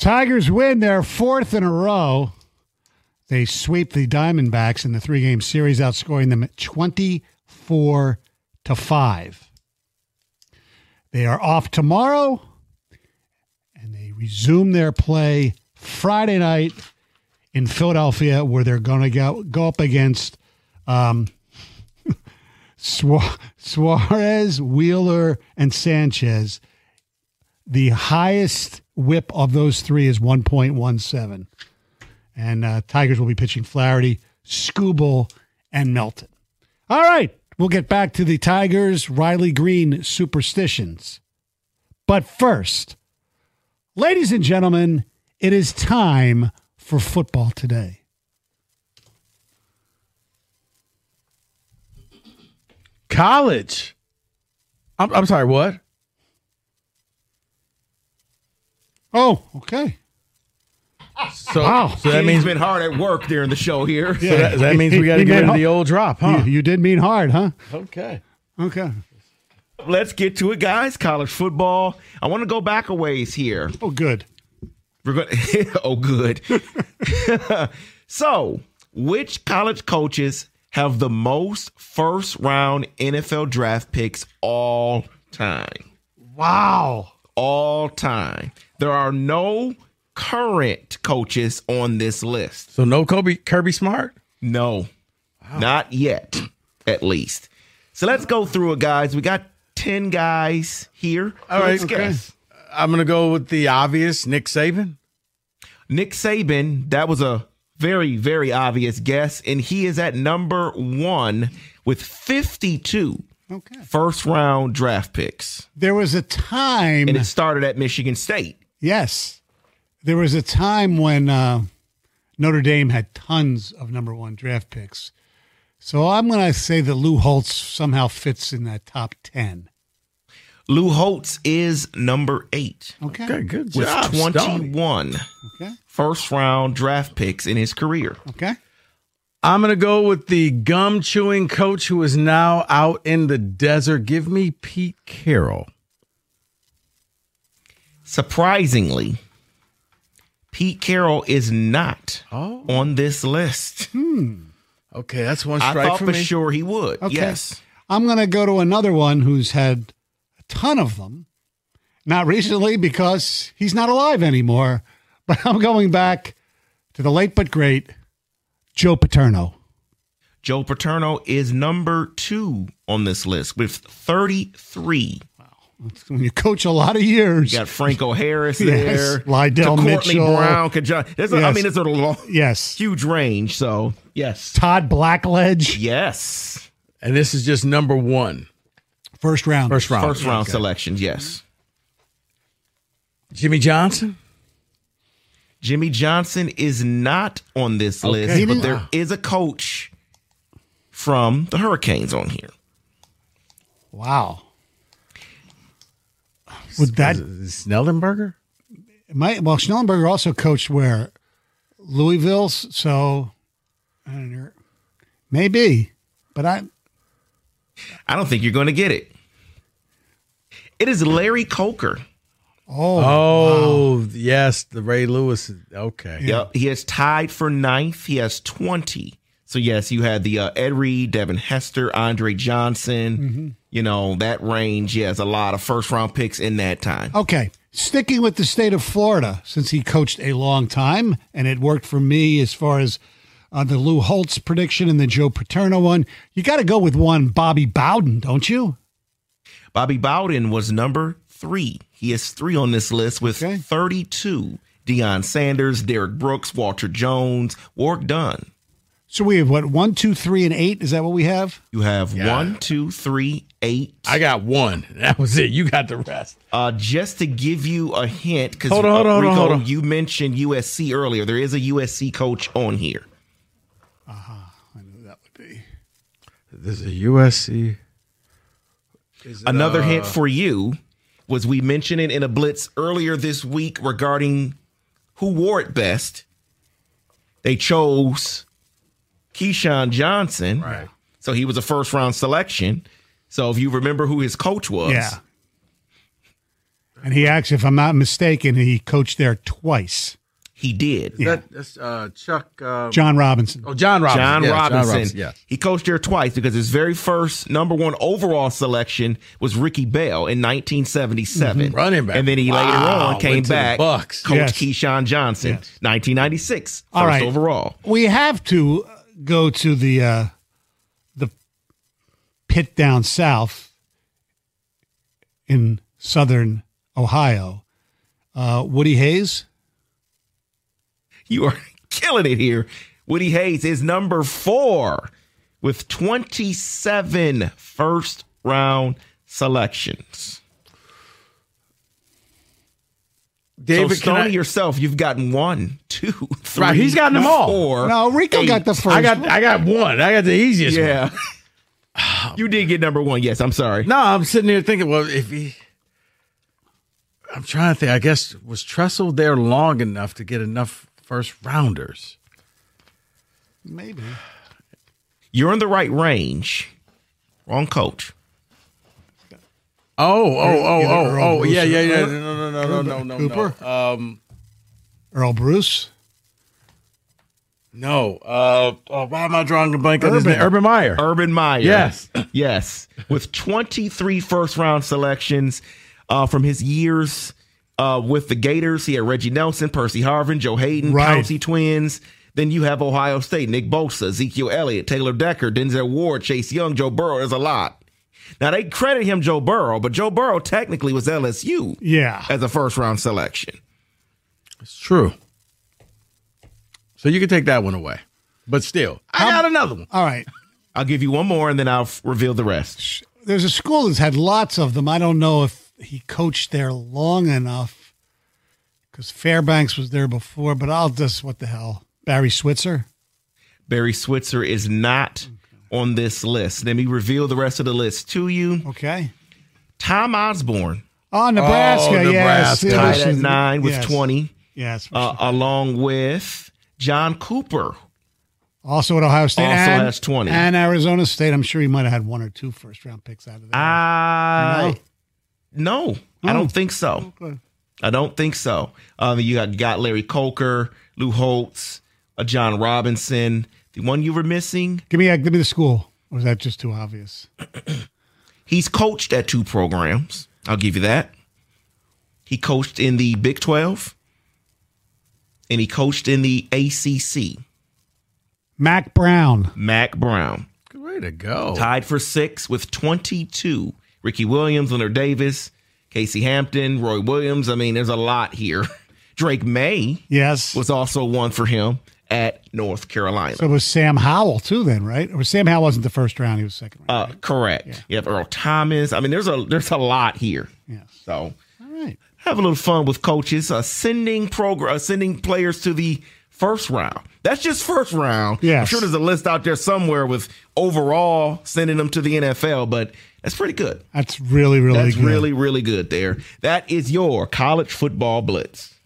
Tigers win their fourth in a row. They sweep the Diamondbacks in the 3-game series, outscoring them 24-5. They are off tomorrow, and they resume their play Friday night in Philadelphia, where they're going to go up against Suarez, Wheeler, and Sanchez. The highest whip of those three is 1.17. And Tigers will be pitching Flaherty, Skubal, and Melton. All right, we'll get back to the Tigers' Riley Green superstitions. But first, ladies and gentlemen, it is time for Football Today. College. I'm sorry, what? Oh, okay. So, wow. So that means he's been hard at work during the show here. Yeah. So that means we got to get into the old drop, huh? You did mean hard, huh? Okay. Let's get to it, guys. College football. I want to go back a ways here. Oh, good. We're going. Oh, good. So, which college coaches have the most first-round NFL draft picks all time? Wow. All time. There are no current coaches on this list. So no Kirby Smart? No. Wow. Not yet, at least. So let's go through it, guys. We got 10 guys here. All right. Let's guess. I'm going to go with the obvious, Nick Saban. Nick Saban, that was a very, very obvious guess, and he is at number 1 with 52 first-round draft picks. There was a time... And it started at Michigan State. Yes. There was a time when Notre Dame had tons of number 1 draft picks. So I'm going to say that Lou Holtz somehow fits in that top 10. Lou Holtz is number 8. Okay. Good job. With 21 first-round draft picks in his career. Okay. I'm going to go with the gum-chewing coach who is now out in the desert. Give me Pete Carroll. Surprisingly, Pete Carroll is not on this list. Okay, that's one strike for me. I thought for sure he would. Okay. Yes. I'm going to go to another one who's had a ton of them. Not recently because he's not alive anymore. But I'm going back to the late but great Joe Paterno. Joe Paterno is number 2 on this list with 33. Wow. When you coach a lot of years. You got Franco Harris there. Lydell Mitchell. Brown. I mean, it's a long, huge range. So, yes. Todd Blackledge. Yes. And this is just number 1. First round Selections, yes. Jimmy Johnson? Jimmy Johnson is not on this list, but there is a coach from the Hurricanes on here. Wow. Would that Snellenberger? Well, Snellenberger also coached where? Louisville, so I don't know. Maybe, but I don't think you're going to get it. It is Larry Coker. Oh, wow. Yes, the Ray Lewis. Okay. Yep. He is tied for 9th. He has 20. So, yes, you had the Ed Reed, Devin Hester, Andre Johnson. Mm-hmm. You know, that range. Yes, a lot of first-round picks in that time. Okay. Sticking with the state of Florida, since he coached a long time, and it worked for me as far as the Lou Holtz prediction and the Joe Paterno one, you got to go with one Bobby Bowden, don't you? Bobby Bowden was number 3. He has 3 on this list with 32. Deion Sanders, Derek Brooks, Walter Jones, Warwick Dunn. So we have what, 1, 2, 3, and 8? Is that what we have? You have 1, 2, 3, 8. I got 1. That was it. You got the rest. Just to give you a hint, because hold on. You mentioned USC earlier. There is a USC coach on here. I knew that would be. There's a USC. Another hint for you was we mentioned it in a blitz earlier this week regarding who wore it best. They chose Keyshawn Johnson. Right. So he was a first-round selection. So if you remember who his coach was. Yeah. And he actually, if I'm not mistaken, he coached there twice. He did. That's Chuck. John Robinson. Oh, John Robinson. John Yes, Robinson. yes. He coached there twice because his very first number one overall selection was Ricky Bell in 1977. Running back. And then he later on came went to the back, Bucks. coached Yes. Keyshawn Johnson, Yes. 1996, All first right. overall. We have to go to the pit down south in southern Ohio. Woody Hayes. You are killing it here. Woody Hayes is number 4 with 27 first-round selections. David, so Stoney can I- yourself, you've gotten 1, 2, 3. Right, he's gotten them all. 4. No, Rico 8. got the first. I got one. I got the easiest one. Yeah. You did get number 1. Yes, I'm sorry. No, I'm sitting here thinking, well, I'm trying to think. I guess, was Tressel there long enough to get enough first rounders? Maybe. You're in the right range. Wrong coach. Oh, Bruce yeah. or No. Cooper? Earl Bruce. No. Why am I drawing a blank on his Urban. name? Urban Meyer. Urban Meyer. Yes. Yes. With 23 first-round selections from his years with the Gators. He had Reggie Nelson, Percy Harvin, Joe Hayden, Right. Pouncey twins. Then you have Ohio State, Nick Bosa, Ezekiel Elliott, Taylor Decker, Denzel Ward, Chase Young, Joe Burrow. There's a lot. Now, they credit him Joe Burrow, but Joe Burrow technically was LSU Yeah. as a first-round selection. It's true. So you can take that one away. But still, I got another one. All right. I'll give you one more, and then I'll reveal the rest. There's a school that's had lots of them. I don't know if he coached there long enough because Fairbanks was there before, but I'll just, what the hell? Barry Switzer? Barry Switzer is not on this list. Let me reveal the rest of the list to you. Okay. Tom Osborne, Oh, Nebraska. Oh, Yes. Nebraska. tied Yes. at 9 with Yes. 20, Yes. along with John Cooper. Also at Ohio State. Also and, has 20. And Arizona State. I'm sure he might have had 1 or 2 first-round picks out of there. No, I don't think so. Okay. I don't think so. You got Larry Coker, Lou Holtz, John Robinson. The one you were missing, Give me the school. Or was that just too obvious? he's coached at 2 programs. I'll give you that. He coached in the Big 12, and he coached in the ACC. Mac Brown. Mac Brown. Good way to go. Tied for 6 with 22. Ricky Williams, Leonard Davis, Casey Hampton, Roy Williams. I mean, there's a lot here. Drake May Yes. was also one for him at North Carolina. So it was Sam Howell, too, then, right? Or Sam Howell wasn't the first round. He was second round. Correct. Yeah. You have Earl Thomas. I mean, there's a lot here. Yes. So All right. have a little fun with coaches sending players to the first round. That's just first round. Yes. I'm sure there's a list out there somewhere with overall sending them to the NFL, but that's pretty good. That's really, really That's good. really, really good there. That is your college football blitz.